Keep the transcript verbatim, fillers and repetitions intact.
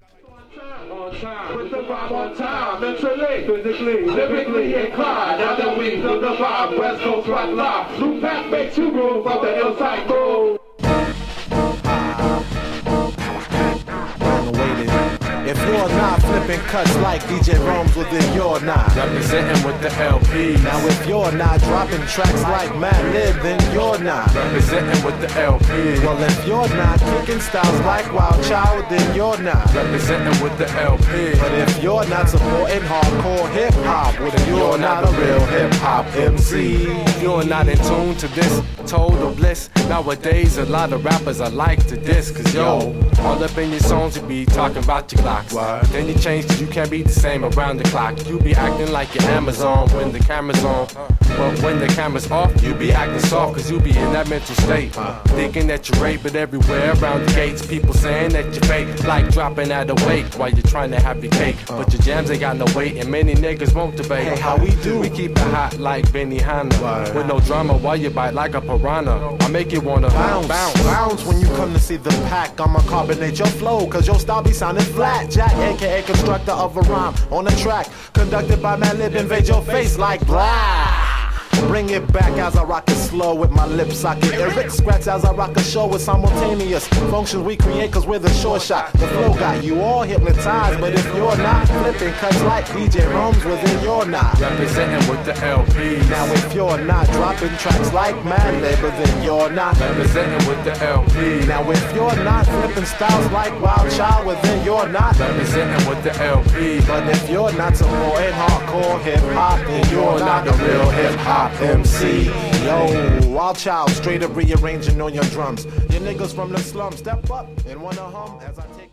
On time, with the vibe on time, mentally, physically, lyrically inclined. Now that we feel the vibe, West Coast rock live. New pack makes you groove off the hillside groove. If you're not flipping cuts like D J Rome's, well then you're not representing with the L Ps. Now if you're not dropping tracks like Madlib, then you're not representing with the L Ps. Well if you're not kicking styles like Wild Child, then you're not representing with the L Ps. But if you're not supporting hardcore hip hop, well then you're, you're not, not a real hip hop M C. You're not in tune to this total bliss. Nowadays a lot of rappers are like to this, cause yo, all up in your songs you be talking about your clocks. What? Then you change cause you can't be the same around the clock. You be acting like you're Amazon when the camera's on, but when the camera's off you be acting soft, cause you be in that mental state, thinking that you're right, but everywhere around the gates people saying that you're fake, like dropping out of weight while you're trying to have your cake, but your jams ain't got no weight and many niggas won't debate. Hey, how we do? We keep it hot like Benihana, with no drama while you bite like a piranha. I make you wanna bounce, bounce, bounce when you come to see the pack. I'ma carbonate your flow, cause your style be sounding flat. Jack, aka constructor of a rhyme on the track, conducted by Madlib, invade your face like blah. Bring it back as I rock it slow with my lip socket. Eric scratch as I rock a show with simultaneous functions we create cause we're the short shot. The flow got you all hypnotized, but if you're not flipping cuts like D J Rome's, well then you're not representing with the L Ps. Now if you're not dropping tracks like Madlib, well then you're not representing with the L Ps. Now if you're not flipping styles like Wild Child, well then you're not representing with the L Ps. But if you're not supporting hardcore hip hop, then you're not a real hip hop M C. Yo, Wild Child, straight up rearranging on your drums. Your niggas from the slum, step up and wanna hum as I take